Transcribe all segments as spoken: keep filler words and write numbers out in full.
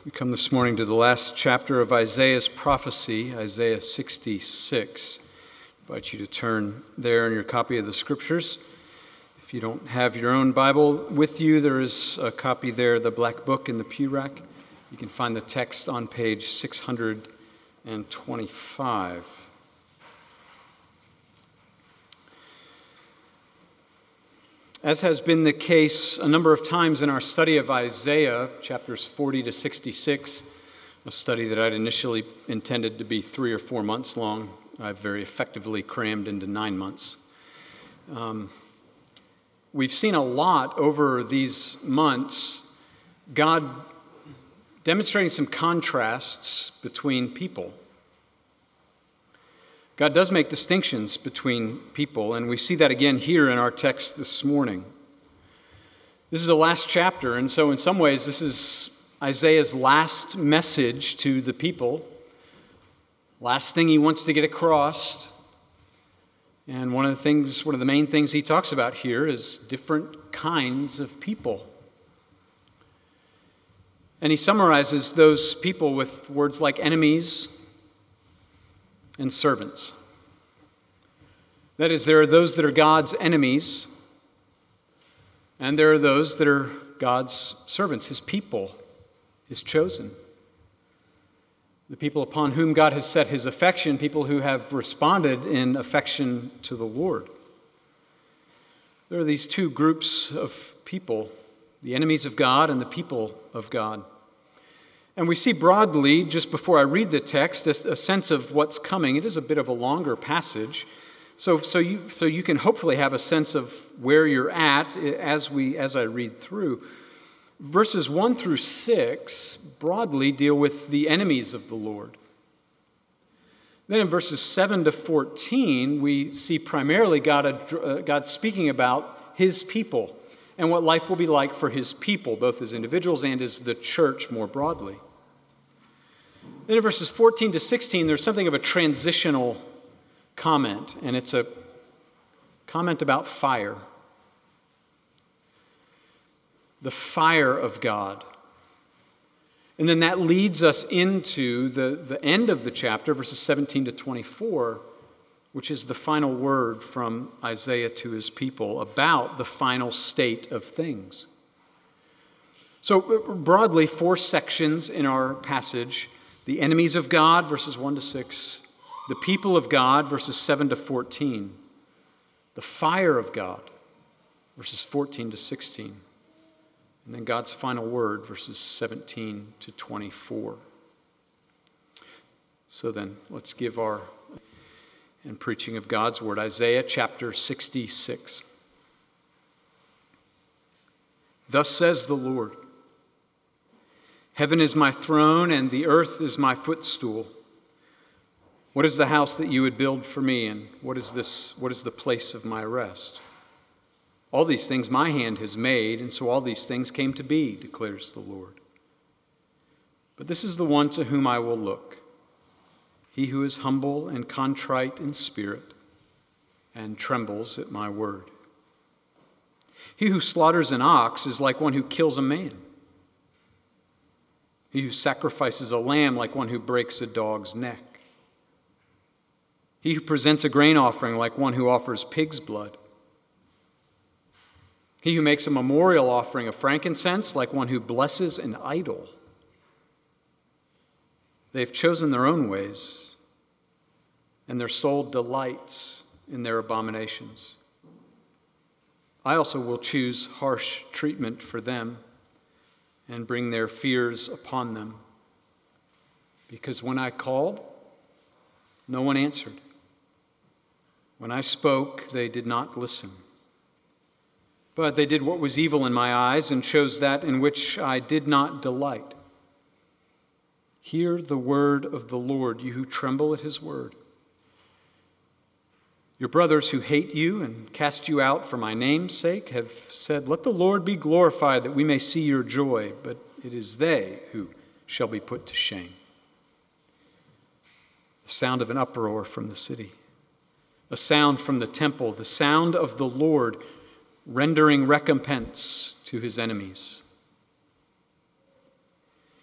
We come this morning to the last chapter of Isaiah's prophecy, Isaiah sixty-six. I invite you to turn there in your copy of the Scriptures. If you don't have your own Bible with you, there is a copy there, the black book in the pew rack. You can find the text on page six hundred twenty-five. As has been the case a number of times in our study of Isaiah, chapters forty to sixty-six, a study that I'd initially intended to be three or four months long, I've very effectively crammed into nine months. Um, we've seen a lot over these months, God demonstrating some contrasts between people. God does make distinctions between people, and we see that again here in our text this morning. This is the last chapter, and so in some ways this is Isaiah's last message to the people, last thing he wants to get across. And one of the things, one of the main things he talks about here is different kinds of people. And he summarizes those people with words like enemies and servants. That is, there are those that are God's enemies, and there are those that are God's servants, his people, his chosen. The people upon whom God has set his affection, people who have responded in affection to the Lord. There are these two groups of people, the enemies of God and the people of God. And we see broadly, just before I read the text, a, a sense of what's coming. It is a bit of a longer passage, so so you so you can hopefully have a sense of where you're at as we as I read through. Verses one through six broadly deal with the enemies of the Lord. Then in verses seven to fourteen, we see primarily God uh, God speaking about his people and what life will be like for his people, both as individuals and as the church more broadly. Then in verses fourteen to sixteen, there's something of a transitional comment, and it's a comment about fire. The fire of God. And then that leads us into the, the end of the chapter, verses seventeen to twenty-four, which is the final word from Isaiah to his people about the final state of things. So broadly, four sections in our passage: the enemies of God, verses one to six, the people of God, verses seven to fourteen, the fire of God, verses fourteen to sixteen, and then God's final word, verses seventeen to twenty-four. So then, let's give our and preaching of God's word, Isaiah chapter sixty-six. Thus says the Lord, heaven is my throne and the earth is my footstool. What is the house that you would build for me, and what is this? What is the place of my rest? All these things my hand has made, and so all these things came to be, declares the Lord. But this is the one to whom I will look, he who is humble and contrite in spirit and trembles at my word. He who slaughters an ox is like one who kills a man. He who sacrifices a lamb like one who breaks a dog's neck. He who presents a grain offering like one who offers pig's blood. He who makes a memorial offering of frankincense like one who blesses an idol. They have chosen their own ways, and their soul delights in their abominations. I also will choose harsh treatment for them and bring their fears upon them. Because when I called, no one answered. When I spoke, they did not listen. But they did what was evil in my eyes and chose that in which I did not delight. Hear the word of the Lord, you who tremble at his word. Your brothers who hate you and cast you out for my name's sake have said, let the Lord be glorified that we may see your joy, but it is they who shall be put to shame. The sound of an uproar from the city, a sound from the temple, the sound of the Lord rendering recompense to his enemies.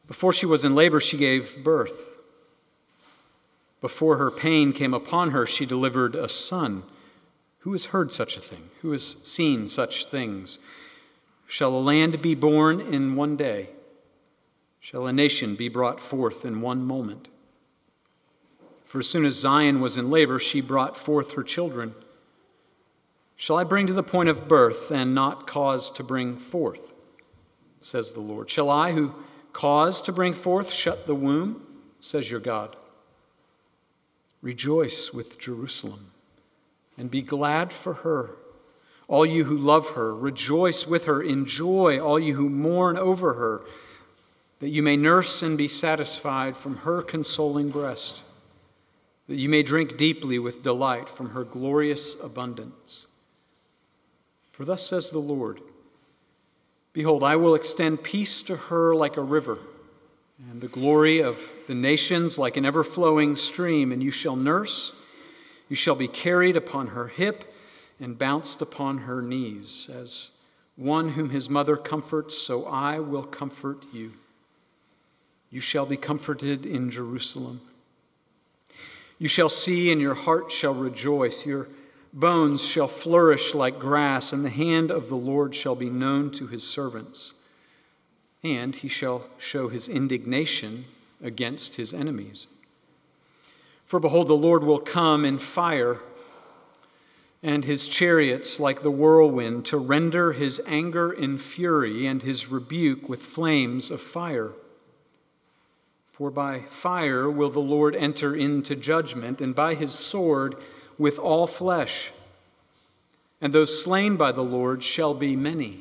Before she was in labor, she gave birth. Before her pain came upon her, she delivered a son. Who has heard such a thing? Who has seen such things? Shall a land be born in one day? Shall a nation be brought forth in one moment? For as soon as Zion was in labor, she brought forth her children. Shall I bring to the point of birth and not cause to bring forth? Says the Lord. Shall I, who cause to bring forth, shut the womb? Says your God. Rejoice with Jerusalem and be glad for her. All you who love her, rejoice with her in joy, all you who mourn over her, that you may nurse and be satisfied from her consoling breast, that you may drink deeply with delight from her glorious abundance. For thus says the Lord, behold, I will extend peace to her like a river, and the glory of the nations like an ever-flowing stream, and you shall nurse, you shall be carried upon her hip and bounced upon her knees. As one whom his mother comforts, so I will comfort you. You shall be comforted in Jerusalem. You shall see, and your heart shall rejoice. Your bones shall flourish like grass, and the hand of the Lord shall be known to his servants. And he shall show his indignation against his enemies. For behold, the Lord will come in fire, and his chariots like the whirlwind, to render his anger in fury and his rebuke with flames of fire. For by fire will the Lord enter into judgment, and by his sword with all flesh. And those slain by the Lord shall be many.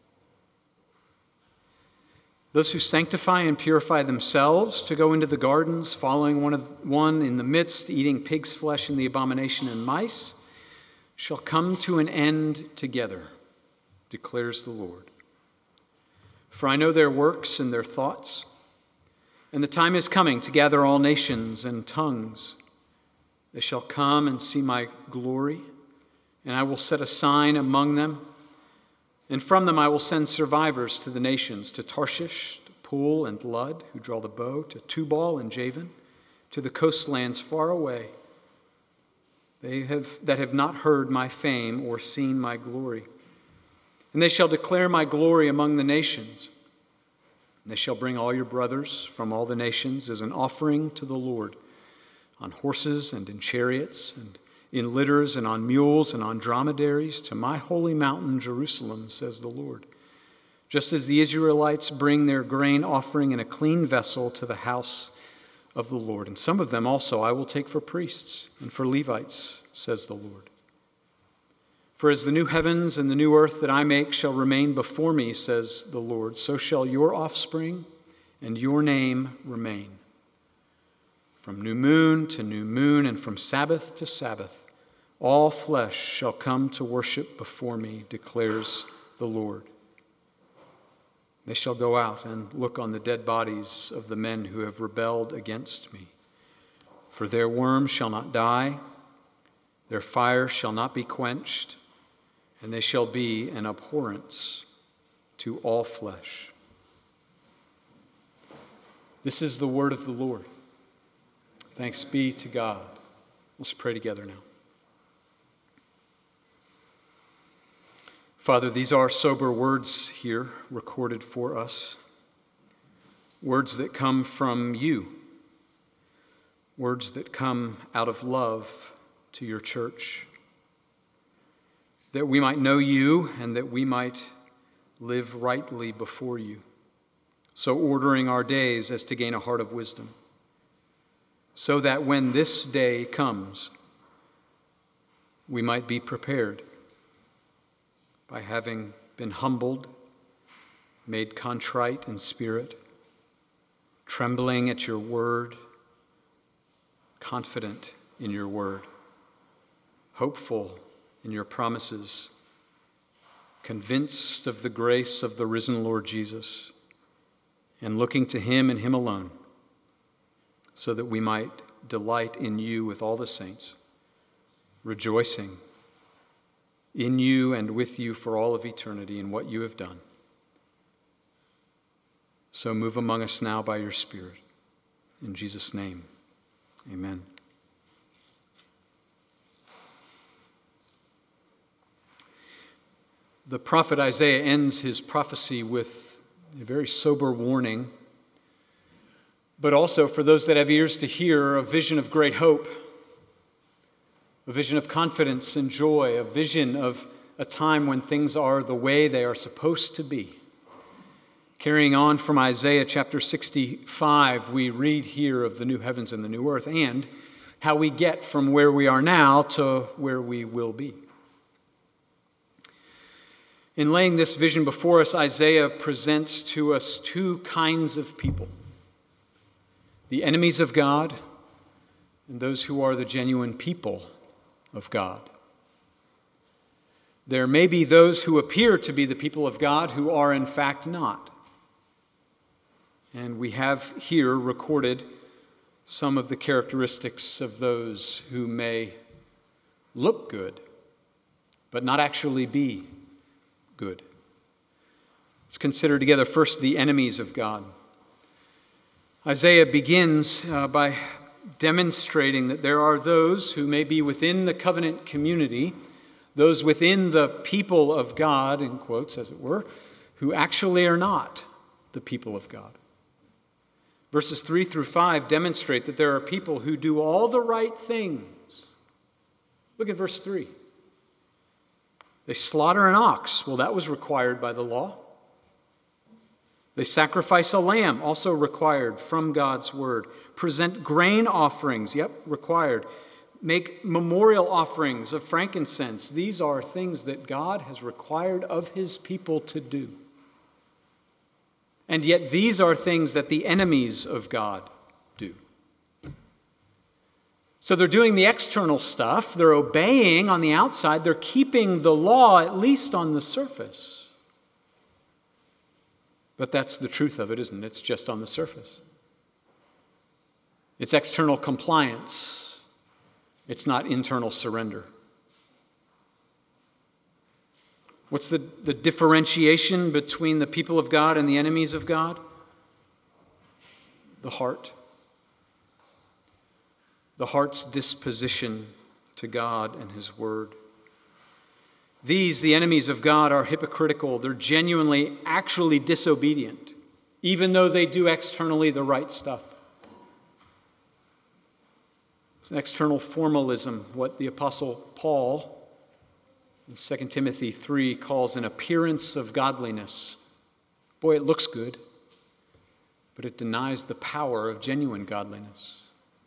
Those who sanctify and purify themselves to go into the gardens, following one of one in the midst, eating pig's flesh and the abomination and mice, shall come to an end together, declares the Lord. For I know their works and their thoughts, and the time is coming to gather all nations and tongues. They shall come and see my glory, and I will set a sign among them. And from them I will send survivors to the nations, to Tarshish, to Pul and Lud, who draw the bow, to Tubal and Javan, to the coastlands far away. They have that have not heard my fame or seen my glory. And they shall declare my glory among the nations. And they shall bring all your brothers from all the nations as an offering to the Lord, on horses and in chariots and in litters and on mules and on dromedaries, to my holy mountain Jerusalem, says the Lord. Just as the Israelites bring their grain offering in a clean vessel to the house of the Lord. And some of them also I will take for priests and for Levites, says the Lord. For as the new heavens and the new earth that I make shall remain before me, says the Lord, so shall your offspring and your name remain. From new moon to new moon and from Sabbath to Sabbath, all flesh shall come to worship before me, declares the Lord. They shall go out and look on the dead bodies of the men who have rebelled against me. For their worm shall not die, their fire shall not be quenched, and they shall be an abhorrence to all flesh. This is the word of the Lord. Thanks be to God. Let's pray together now. Father, these are sober words here recorded for us. Words that come from you. Words that come out of love to your church. That we might know you and that we might live rightly before you. So ordering our days as to gain a heart of wisdom. So that when this day comes, we might be prepared by having been humbled, made contrite in spirit, trembling at your word, confident in your word, hopeful in your promises, convinced of the grace of the risen Lord Jesus, and looking to him and him alone, so that we might delight in you with all the saints, rejoicing in you and with you for all of eternity in what you have done. So move among us now by your Spirit. In Jesus' name, amen. The prophet Isaiah ends his prophecy with a very sober warning, but also, for those that have ears to hear, a vision of great hope, a vision of confidence and joy, a vision of a time when things are the way they are supposed to be. Carrying on from Isaiah chapter sixty-five, we read here of the new heavens and the new earth and how we get from where we are now to where we will be. In laying this vision before us, Isaiah presents to us two kinds of people: the enemies of God and those who are the genuine people of God. There may be those who appear to be the people of God who are in fact not. And we have here recorded some of the characteristics of those who may look good, but not actually be good. Let's consider together first the enemies of God. Isaiah begins uh, by demonstrating that there are those who may be within the covenant community, those within the people of God, in quotes as it were, who actually are not the people of God. Verses three through five demonstrate that there are people who do all the right things. Look at verse three. They slaughter an ox. Well, that was required by the law. They sacrifice a lamb, also required from God's word. Present grain offerings, yep, required. Make memorial offerings of frankincense. These are things that God has required of his people to do. And yet these are things that the enemies of God do. So they're doing the external stuff. They're obeying on the outside. They're keeping the law, at least on the surface. But that's the truth of it, isn't it? It's just on the surface. It's external compliance. It's not internal surrender. What's the, the differentiation between the people of God and the enemies of God? The heart. The heart's disposition to God and his word. These, the enemies of God, are hypocritical. They're genuinely, actually disobedient, even though they do externally the right stuff. It's an external formalism, what the Apostle Paul in Second Timothy three calls an appearance of godliness. Boy, it looks good, but it denies the power of genuine godliness.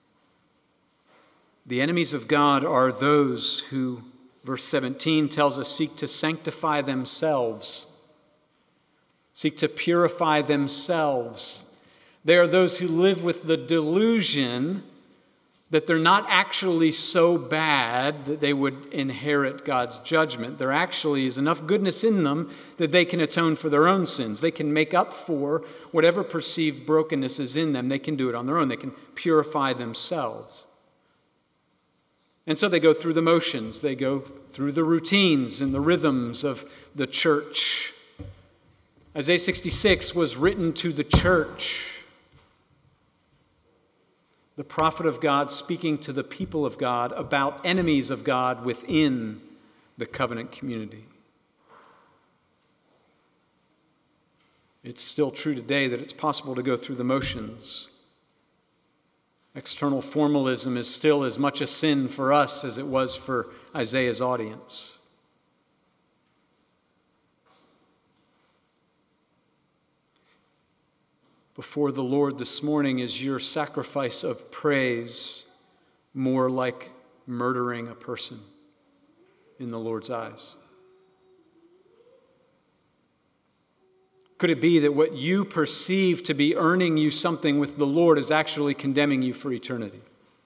The enemies of God are those who, verse seventeen tells us, seek to sanctify themselves, seek to purify themselves. They are those who live with the delusion that they're not actually so bad that they would inherit God's judgment. There actually is enough goodness in them that they can atone for their own sins. They can make up for whatever perceived brokenness is in them. They can do it on their own. They can purify themselves. And so they go through the motions. They go through the routines and the rhythms of the church. Isaiah sixty-six was written to the church. The prophet of God speaking to the people of God about enemies of God within the covenant community. It's still true today that it's possible to go through the motions. External formalism is still as much a sin for us as it was for Isaiah's audience. Before the Lord this morning, is your sacrifice of praise more like murdering a person in the Lord's eyes? Could it be that what you perceive to be earning you something with the Lord is actually condemning you for eternity?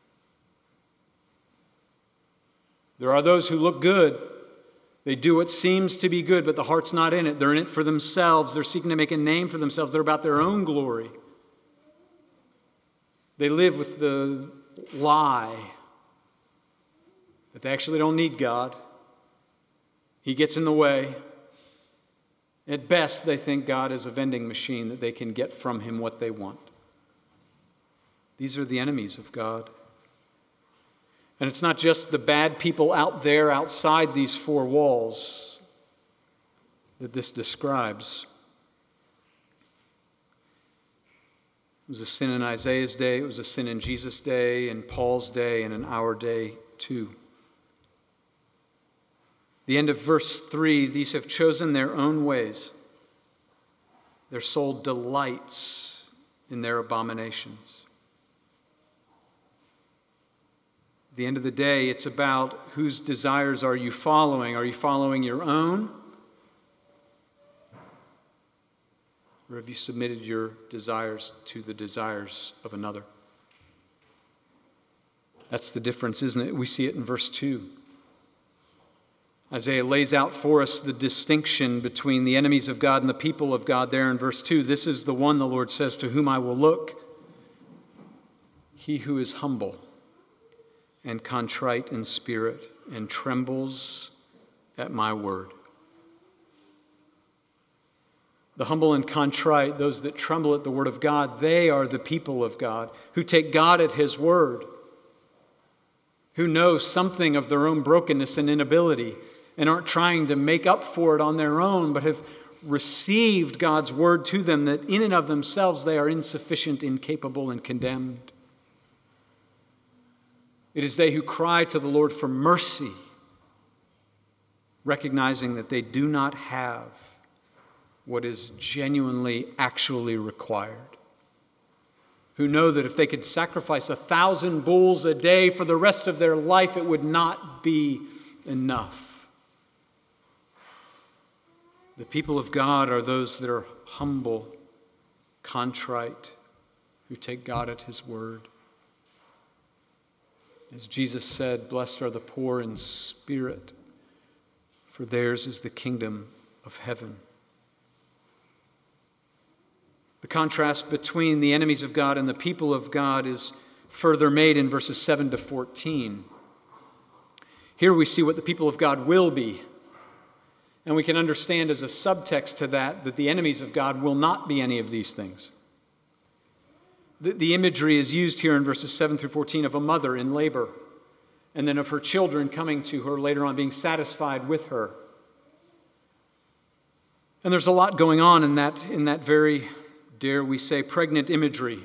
There are those who look good. They do what seems to be good, but the heart's not in it. They're in it for themselves. They're seeking to make a name for themselves. They're about their own glory. They live with the lie that they actually don't need God. He gets in the way. At best, they think God is a vending machine that they can get from him what they want. These are the enemies of God. And it's not just the bad people out there outside these four walls that this describes. It was a sin in Isaiah's day, it was a sin in Jesus' day, in Paul's day, and in our day too. The end of verse three, these have chosen their own ways. Their soul delights in their abominations. At the end of the day, it's about whose desires are you following? Are you following your own? Or have you submitted your desires to the desires of another? That's the difference, isn't it? We see it in verse two. Isaiah lays out for us the distinction between the enemies of God and the people of God there in verse two. This is the one, the Lord says, to whom I will look, he who is humble and contrite in spirit and trembles at my word. The humble and contrite, those that tremble at the word of God, they are the people of God who take God at his word, who know something of their own brokenness and inability and aren't trying to make up for it on their own, but have received God's word to them that in and of themselves they are insufficient, incapable, and condemned. It is they who cry to the Lord for mercy, recognizing that they do not have what is genuinely, actually required. Who know that if they could sacrifice a thousand bulls a day for the rest of their life, it would not be enough. The people of God are those that are humble, contrite, who take God at his word. As Jesus said, blessed are the poor in spirit, for theirs is the kingdom of heaven. The contrast between the enemies of God and the people of God is further made in verses seven to fourteen. Here we see what the people of God will be. And we can understand as a subtext to that that the enemies of God will not be any of these things. The, the imagery is used here in verses seven through fourteen of a mother in labor, and then of her children coming to her later on, being satisfied with her. And there's a lot going on in that, in that very, dare we say, pregnant imagery.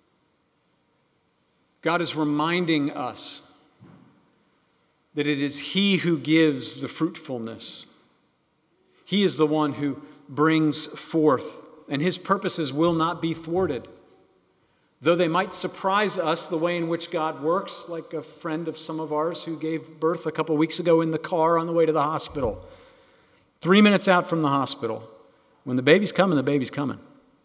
God is reminding us that it is he who gives the fruitfulness. He is the one who brings forth, and his purposes will not be thwarted. Though they might surprise us the way in which God works, like a friend of some of ours who gave birth a couple weeks ago in the car on the way to the hospital. Three minutes out from the hospital. When the baby's coming, the baby's coming.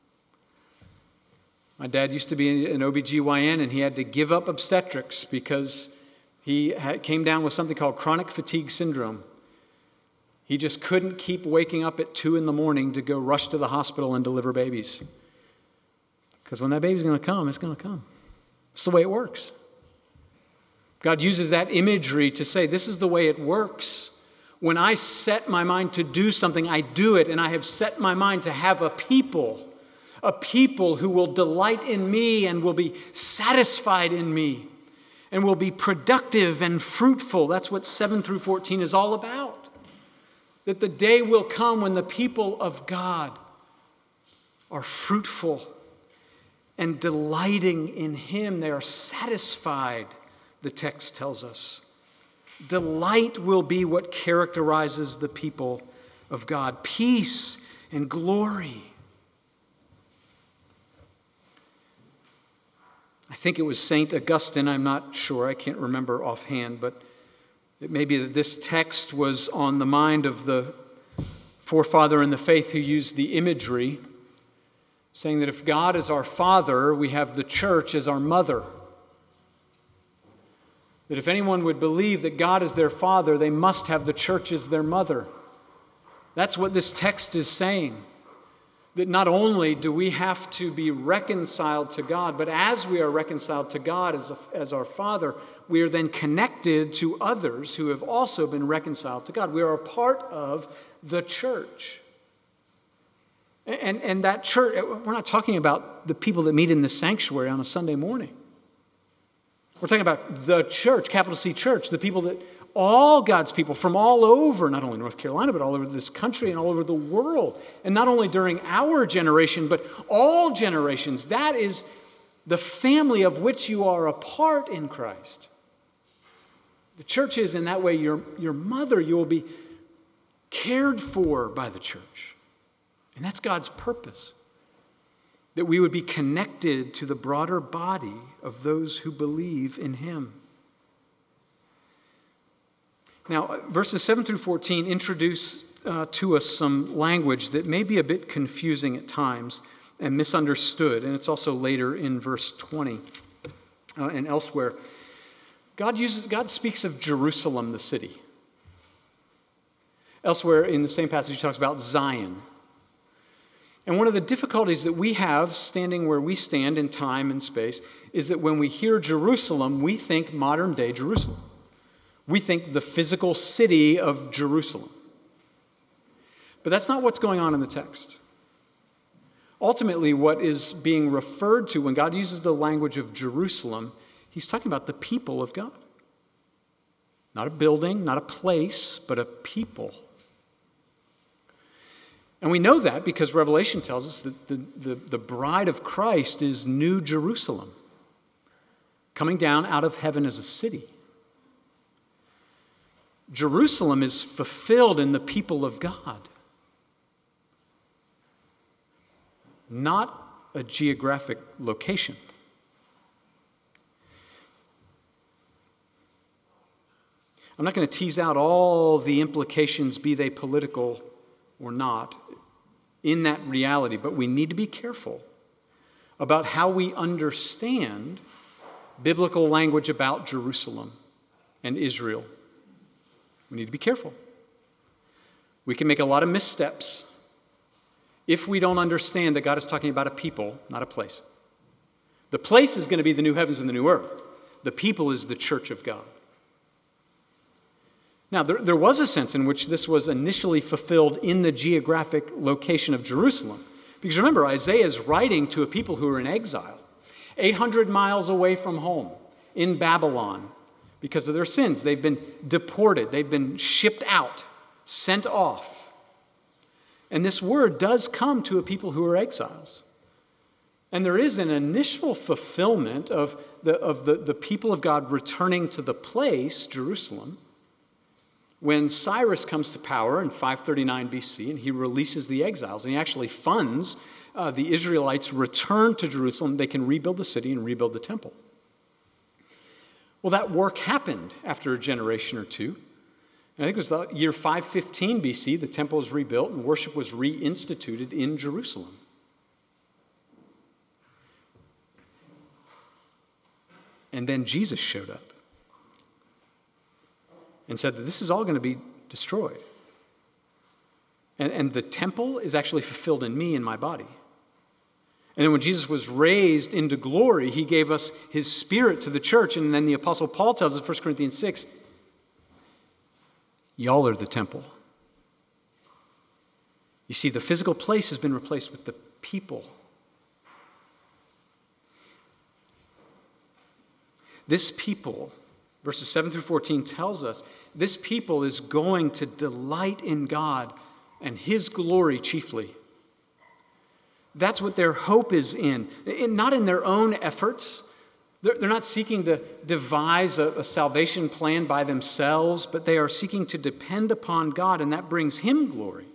My dad used to be an O B G Y N, and he had to give up obstetrics because he had, came down with something called chronic fatigue syndrome. He just couldn't keep waking up at two in the morning to go rush to the hospital and deliver babies. Because when that baby's going to come, it's going to come. It's the way it works. God uses that imagery to say, this is the way it works. When I set my mind to do something, I do it, and I have set my mind to have a people, a people who will delight in me and will be satisfied in me and will be productive and fruitful. That's what seven through fourteen is all about. That the day will come when the people of God are fruitful and delighting in him. They are satisfied, the text tells us. Delight will be what characterizes the people of God. Peace and glory. I think it was Saint Augustine, I'm not sure, I can't remember offhand, but it may be that this text was on the mind of the forefather in the faith who used the imagery, saying that if God is our father, we have the church as our mother. That if anyone would believe that God is their father, they must have the church as their mother. That's what this text is saying. That not only do we have to be reconciled to God, but as we are reconciled to God as, a, as our Father, we are then connected to others who have also been reconciled to God. We are a part of the church. And, and that church, we're not talking about the people that meet in the sanctuary on a Sunday morning. We're talking about the church, capital C church, the people that, all God's people from all over, not only North Carolina, but all over this country and all over the world. And not only during our generation, but all generations. That is the family of which you are a part in Christ. The church is, in that way, your, your mother. You will be cared for by the church. And that's God's purpose. That we would be connected to the broader body of those who believe in him. Now, verses seven through fourteen introduce uh, to us some language that may be a bit confusing at times and misunderstood. And it's also later in verse twenty uh, and elsewhere. God uses, God speaks of Jerusalem, the city. Elsewhere in the same passage, he talks about Zion. And one of the difficulties that we have standing where we stand in time and space is that when we hear Jerusalem, we think modern day Jerusalem. We think the physical city of Jerusalem. But that's not what's going on in the text. Ultimately, what is being referred to when God uses the language of Jerusalem, he's talking about the people of God. Not a building, not a place, but a people. And we know that because Revelation tells us that the, the, the bride of Christ is New Jerusalem, coming down out of heaven as a city. Jerusalem is fulfilled in the people of God, not a geographic location. I'm not going to tease out all the implications, be they political or not, in that reality, but we need to be careful about how we understand biblical language about Jerusalem and Israel. We need to be careful. We can make a lot of missteps if we don't understand that God is talking about a people, not a place. The place is going to be the new heavens and the new earth. The people is the church of God. Now, there, there was a sense in which this was initially fulfilled in the geographic location of Jerusalem. Because remember, Isaiah is writing to a people who are in exile, eight hundred miles away from home, in Babylon. Because of their sins, they've been deported. They've been shipped out, sent off. And this word does come to a people who are exiles. And there is an initial fulfillment of the, of the, the people of God returning to the place, Jerusalem, when Cyrus comes to power in five thirty-nine B C, and he releases the exiles, and he actually funds uh, the Israelites' return to Jerusalem. They can rebuild the city and rebuild the temple. Well, that work happened after a generation or two. And I think it was the year five fifteen B C, the temple was rebuilt and worship was reinstituted in Jerusalem. And then Jesus showed up and said that this is all going to be destroyed. And, and the temple is actually fulfilled in me, in my body. And then when Jesus was raised into glory, he gave us his spirit to the church. And then the Apostle Paul tells us, First Corinthians six, y'all are the temple. You see, the physical place has been replaced with the people. This people, verses seven through fourteen tells us, this people is going to delight in God and his glory chiefly. That's what their hope is in. Not in their own efforts. They're not seeking to devise a, a salvation plan by themselves, but they are seeking to depend upon God, and that brings him glory.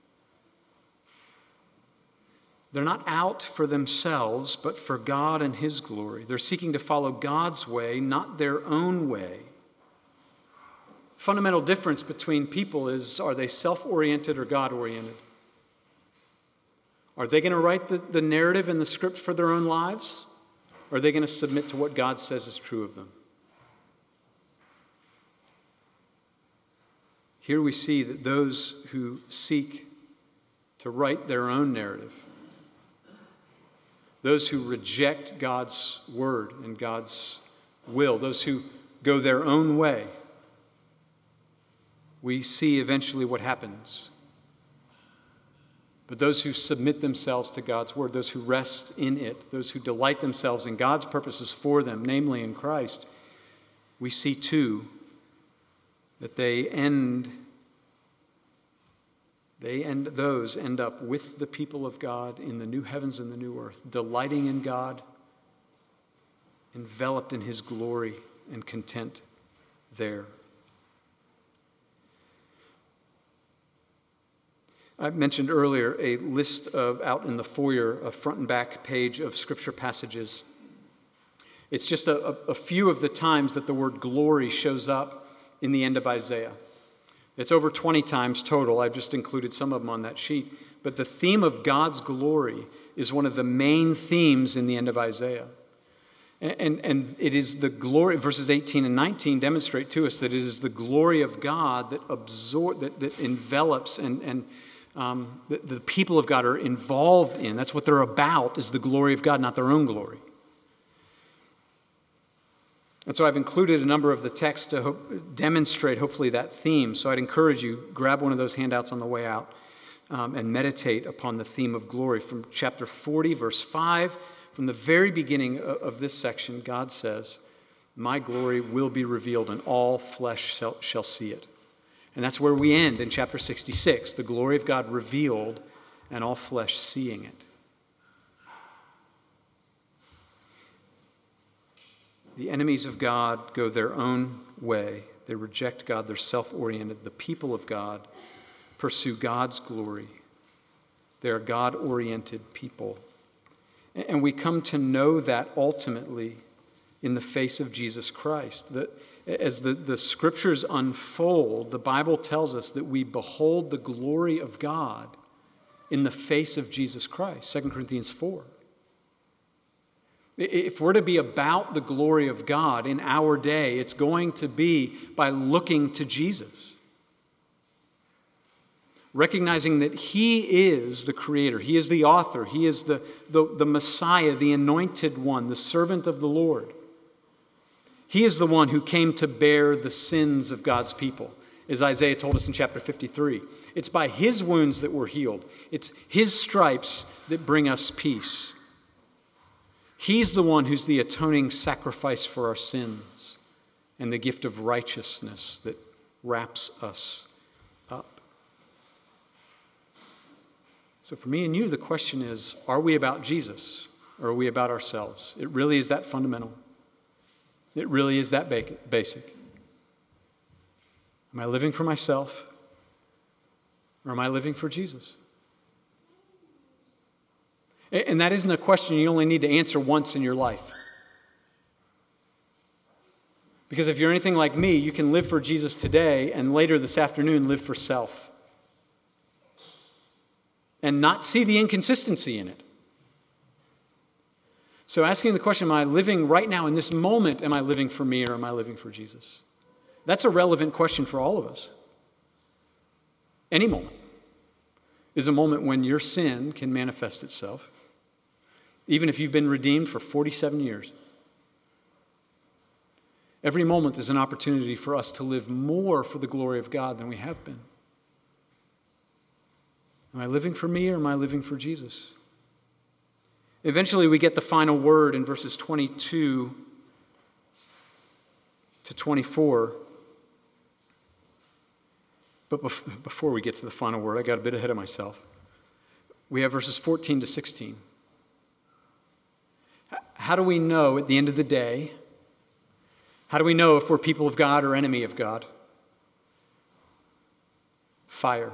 They're not out for themselves, but for God and his glory. They're seeking to follow God's way, not their own way. Fundamental difference between people is, are they self-oriented or God-oriented? Are they going to write the, the narrative and the script for their own lives? Or are they going to submit to what God says is true of them? Here we see that those who seek to write their own narrative, those who reject God's word and God's will, those who go their own way, we see eventually what happens. But those who submit themselves to God's word, those who rest in it, those who delight themselves in God's purposes for them, namely in Christ, we see too that they end, they end, those end up with the people of God in the new heavens and the new earth, delighting in God, enveloped in his glory and content there. I mentioned earlier a list of, out in the foyer, a front and back page of scripture passages. It's just a, a, a few of the times that the word glory shows up in the end of Isaiah. It's over twenty times total. I've just included some of them on that sheet. But the theme of God's glory is one of the main themes in the end of Isaiah. And, and, and it is the glory, verses eighteen and nineteen demonstrate to us that it is the glory of God that absor- that, that envelops and, and um, the, the people of God are involved in. That's what they're about, is the glory of God, not their own glory. And so I've included a number of the texts to hope, demonstrate, hopefully, that theme. So I'd encourage you, grab one of those handouts on the way out um, and meditate upon the theme of glory. From chapter forty, verse five, from the very beginning of, of this section, God says, "My glory will be revealed, and all flesh shall, shall see it." And that's where we end in chapter sixty-six, the glory of God revealed, and all flesh seeing it. The enemies of God go their own way. They reject God. They're self-oriented. The people of God pursue God's glory. They are God-oriented people. And we come to know that ultimately in the face of Jesus Christ. That as the, the scriptures unfold, the Bible tells us that we behold the glory of God in the face of Jesus Christ, Second Corinthians four. If we're to be about the glory of God in our day, it's going to be by looking to Jesus. Recognizing that he is the creator, he is the author, he is the, the, the Messiah, the anointed one, the servant of the Lord. He is the one who came to bear the sins of God's people, as Isaiah told us in chapter fifty-three. It's by his wounds that we're healed. It's his stripes that bring us peace. He's the one who's the atoning sacrifice for our sins and the gift of righteousness that wraps us up. So for me and you, the question is, are we about Jesus or are we about ourselves? It really is that fundamental. It really is that basic. Am I living for myself or am I living for Jesus? And that isn't a question you only need to answer once in your life. Because if you're anything like me, you can live for Jesus today and later this afternoon live for self. And not see the inconsistency in it. So asking the question, am I living right now in this moment, am I living for me or am I living for Jesus? That's a relevant question for all of us. Any moment is a moment when your sin can manifest itself. Even if you've been redeemed for forty-seven years. Every moment is an opportunity for us to live more for the glory of God than we have been. Am I living for me or am I living for Jesus? Eventually we get the final word in verses twenty-two to twenty-four. But before we get to the final word, I got a bit ahead of myself. We have verses fourteen to sixteen. How do we know at the end of the day, how do we know if we're people of God or enemy of God? Fire.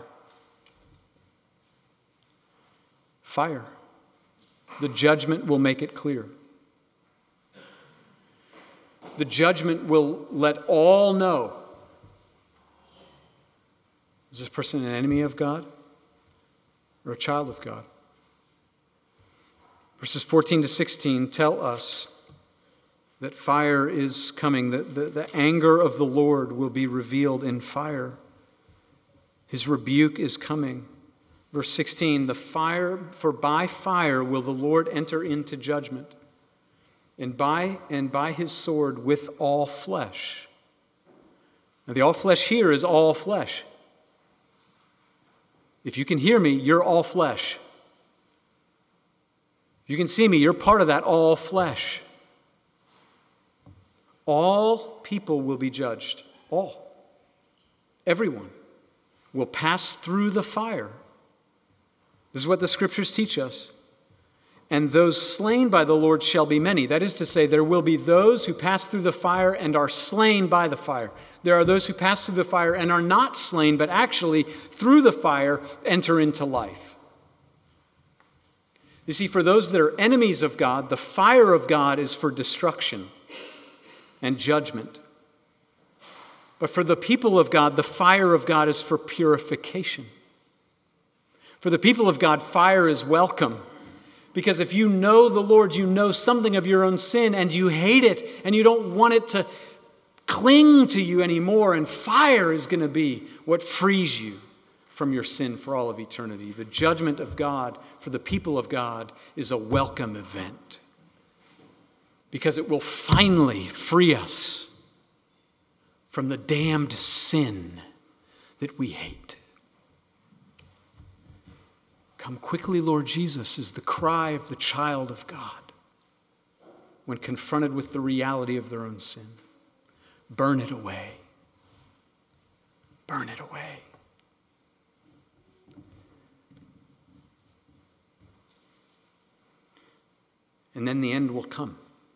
Fire. The judgment will make it clear. The judgment will let all know. Is this person an enemy of God or a child of God? Verses fourteen to sixteen tell us that fire is coming, that the, the anger of the Lord will be revealed in fire. His rebuke is coming. Verse sixteen, the fire, for by fire will the Lord enter into judgment, and by and by his sword with all flesh. Now the all flesh here is all flesh. If you can hear me, you're all flesh. You can see me, you're part of that all flesh. All people will be judged. All. Everyone will pass through the fire. This is what the scriptures teach us. And those slain by the Lord shall be many. That is to say, there will be those who pass through the fire and are slain by the fire. There are those who pass through the fire and are not slain, but actually through the fire enter into life. You see, for those that are enemies of God, the fire of God is for destruction and judgment. But for the people of God, the fire of God is for purification. For the people of God, fire is welcome. Because if you know the Lord, you know something of your own sin and you hate it and you don't want it to cling to you anymore. And fire is going to be what frees you from your sin for all of eternity. The judgment of God for the people of God is a welcome event. Because it will finally free us from the damned sin that we hate. Come quickly, Lord Jesus, is the cry of the child of God when confronted with the reality of their own sin. Burn it away. Burn it away. And then the end will come.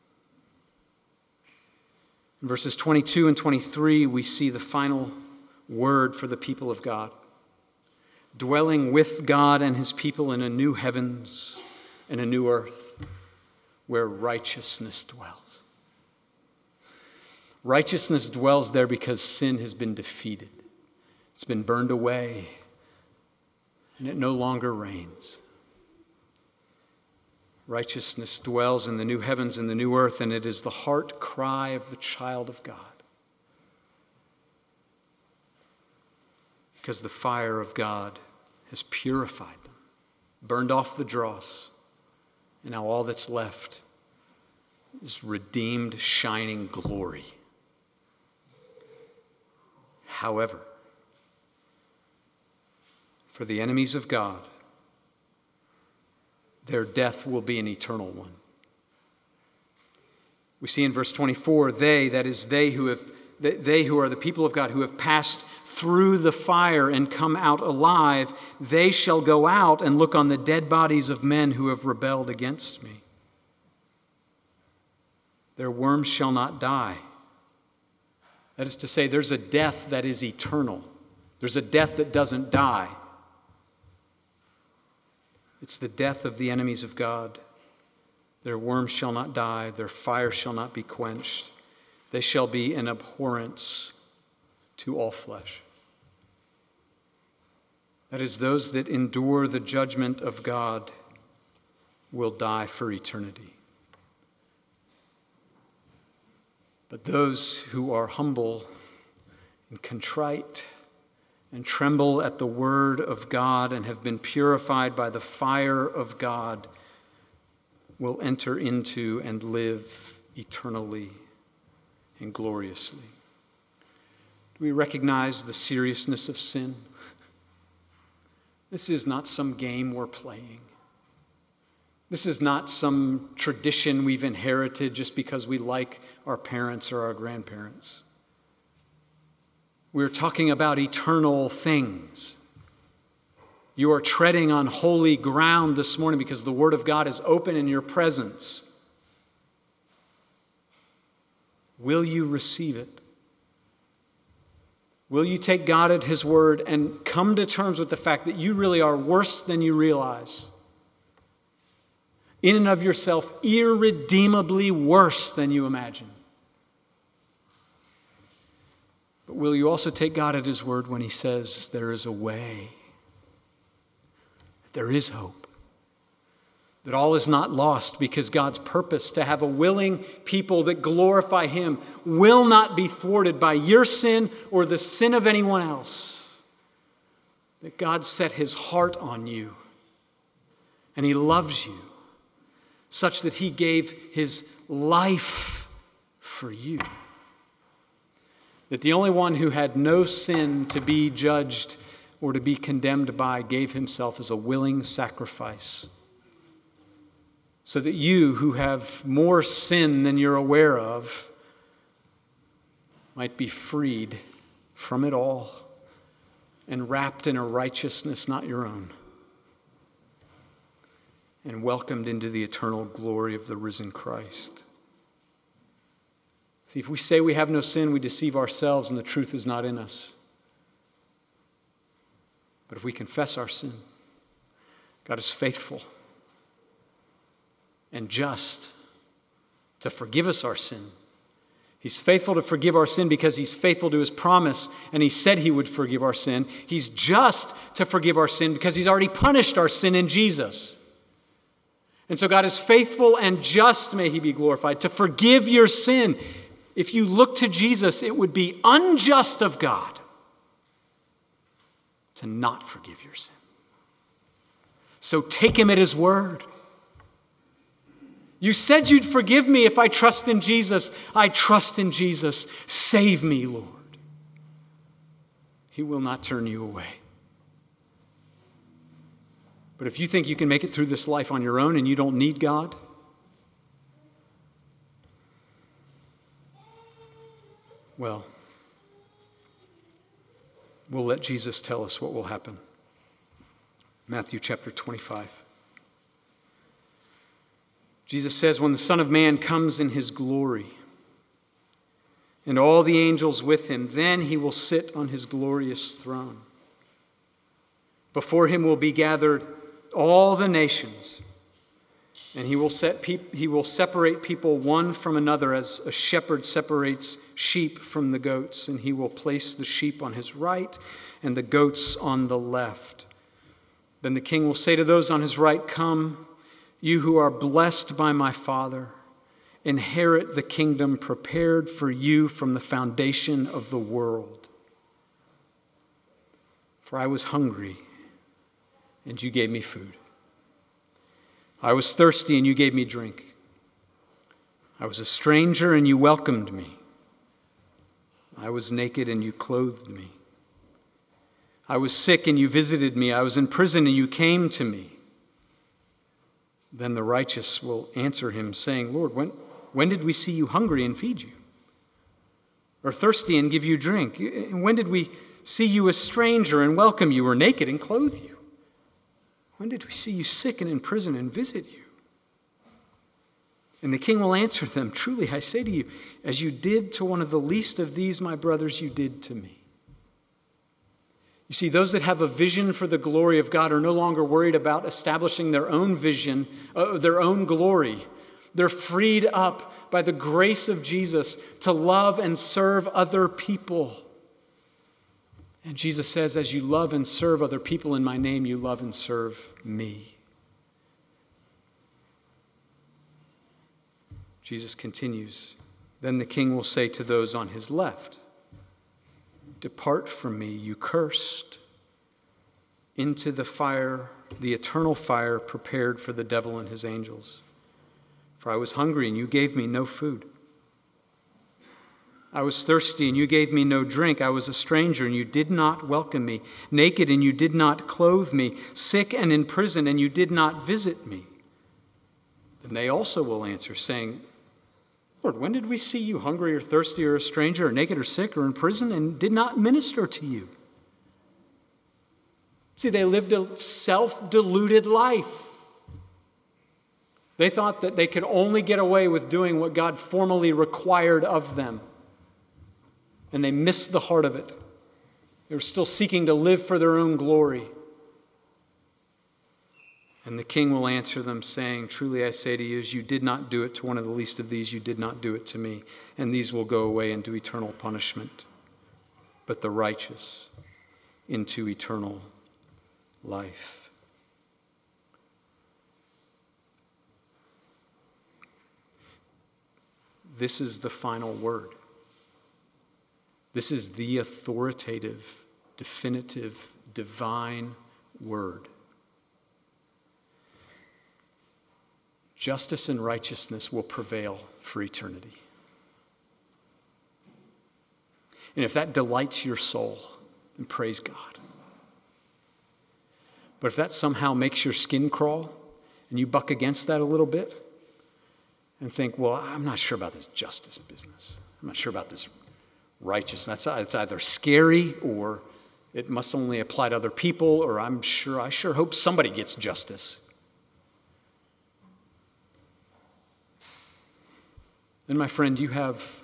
In verses twenty-two and twenty-three, we see the final word for the people of God. Dwelling with God and his people in a new heavens and a new earth where righteousness dwells. Righteousness dwells there because sin has been defeated. It's been burned away and it no longer reigns. Righteousness dwells in the new heavens and the new earth, and it is the heart cry of the child of God. Because the fire of God has purified them, burned off the dross, and now all that's left is redeemed, shining glory. However, for the enemies of God, their death will be an eternal one. We see in verse twenty-four, they, that is, they who have, they who are the people of God, who have passed through the fire and come out alive, they shall go out and look on the dead bodies of men who have rebelled against me. Their worms shall not die. That is to say, there's a death that is eternal. There's a death that doesn't die. It's the death of the enemies of God. Their worms shall not die. Their fire shall not be quenched. They shall be an abhorrence to all flesh. That is, those that endure the judgment of God will die for eternity. But those who are humble and contrite and tremble at the word of God and have been purified by the fire of God will enter into and live eternally and gloriously. Do we recognize the seriousness of sin? This is not some game we're playing. This is not some tradition we've inherited just because we like our parents or our grandparents. We're talking about eternal things. You are treading on holy ground this morning because the Word of God is open in your presence. Will you receive it? Will you take God at His word and come to terms with the fact that you really are worse than you realize? In and of yourself, irredeemably worse than you imagine. But will you also take God at His word when He says there is a way, there is hope, that all is not lost because God's purpose to have a willing people that glorify Him will not be thwarted by your sin or the sin of anyone else. That God set His heart on you and He loves you such that He gave His life for you. That the only one who had no sin to be judged or to be condemned by, gave himself as a willing sacrifice, so that you, who have more sin than you're aware of, might be freed from it all and wrapped in a righteousness not your own, and welcomed into the eternal glory of the risen Christ. See, if we say we have no sin, we deceive ourselves and the truth is not in us. But if we confess our sin, God is faithful and just to forgive us our sin. He's faithful to forgive our sin because he's faithful to his promise, and he said he would forgive our sin. He's just to forgive our sin because he's already punished our sin in Jesus. And so God is faithful and just, may he be glorified, to forgive your sin. If you look to Jesus, it would be unjust of God to not forgive your sin. So take him at his word. You said you'd forgive me if I trust in Jesus. I trust in Jesus. Save me, Lord. He will not turn you away. But if you think you can make it through this life on your own and you don't need God, well, we'll let Jesus tell us what will happen. Matthew chapter twenty-five. Jesus says, when the Son of Man comes in his glory, and all the angels with him, then he will sit on his glorious throne. Before him will be gathered all the nations, and he will set peop- he will separate people one from another as a shepherd separates sheep from the goats, and he will place the sheep on his right and the goats on the left. Then the king will say to those on his right, come, you who are blessed by my Father, inherit the kingdom prepared for you from the foundation of the world. For I was hungry, and you gave me food. I was thirsty, and you gave me drink. I was a stranger, and you welcomed me. I was naked, and you clothed me. I was sick, and you visited me. I was in prison, and you came to me. Then the righteous will answer him, saying, Lord, when, when did we see you hungry and feed you? Or thirsty and give you drink? When did we see you a stranger and welcome you, or naked and clothe you? When did we see you sick and in prison and visit you? And the king will answer them, truly I say to you, as you did to one of the least of these, my brothers, you did to me. You see, those that have a vision for the glory of God are no longer worried about establishing their own vision, uh, their own glory. They're freed up by the grace of Jesus to love and serve other people. And Jesus says, as you love and serve other people in my name, you love and serve me. Jesus continues, then the king will say to those on his left, depart from me, you cursed, into the fire, the eternal fire prepared for the devil and his angels. For I was hungry, and you gave me no food. I was thirsty, and you gave me no drink. I was a stranger, and you did not welcome me. Naked, and you did not clothe me. Sick and in prison, and you did not visit me. Then they also will answer, saying, Lord, when did we see you hungry or thirsty or a stranger or naked or sick or in prison and did not minister to you? See, they lived a self-deluded life. They thought that they could only get away with doing what God formally required of them. And they missed the heart of it. They were still seeking to live for their own glory. And the king will answer them, saying, truly I say to you, as you did not do it to one of the least of these, you did not do it to me. And these will go away into eternal punishment, but the righteous into eternal life. This is the final word. This is the authoritative, definitive, divine word. Justice and righteousness will prevail for eternity. And if that delights your soul, then praise God. But if that somehow makes your skin crawl and you buck against that a little bit and think, well, I'm not sure about this justice business. I'm not sure about this righteousness. It's either scary or it must only apply to other people, or I'm sure, I sure hope somebody gets justice. Then, my friend, you have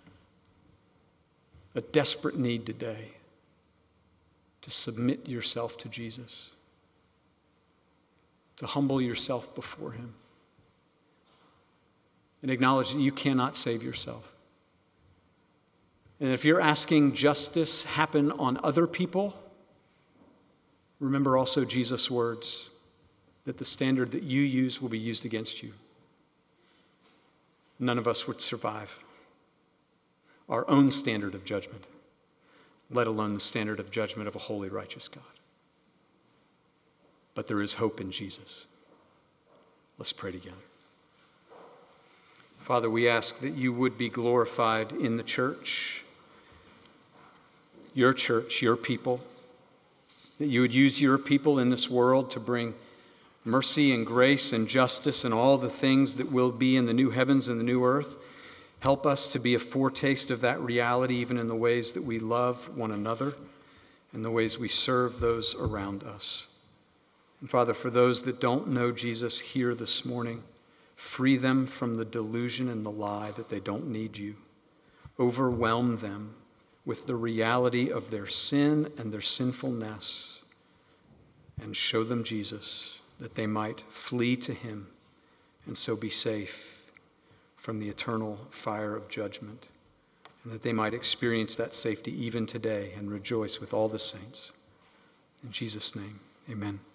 a desperate need today to submit yourself to Jesus, to humble yourself before him, and acknowledge that you cannot save yourself. And if you're asking justice happen on other people, remember also Jesus' words that the standard that you use will be used against you. None of us would survive our own standard of judgment, let alone the standard of judgment of a holy, righteous God. But there is hope in Jesus. Let's pray together. Father, we ask that you would be glorified in the church, your church, your people, that you would use your people in this world to bring mercy and grace and justice and all the things that will be in the new heavens and the new earth. Help us to be a foretaste of that reality, even in the ways that we love one another and the ways we serve those around us. And Father, for those that don't know Jesus here this morning, free them from the delusion and the lie that they don't need you. Overwhelm them with the reality of their sin and their sinfulness, and show them Jesus, that they might flee to him and so be safe from the eternal fire of judgment, and that they might experience that safety even today and rejoice with all the saints. In Jesus' name, amen.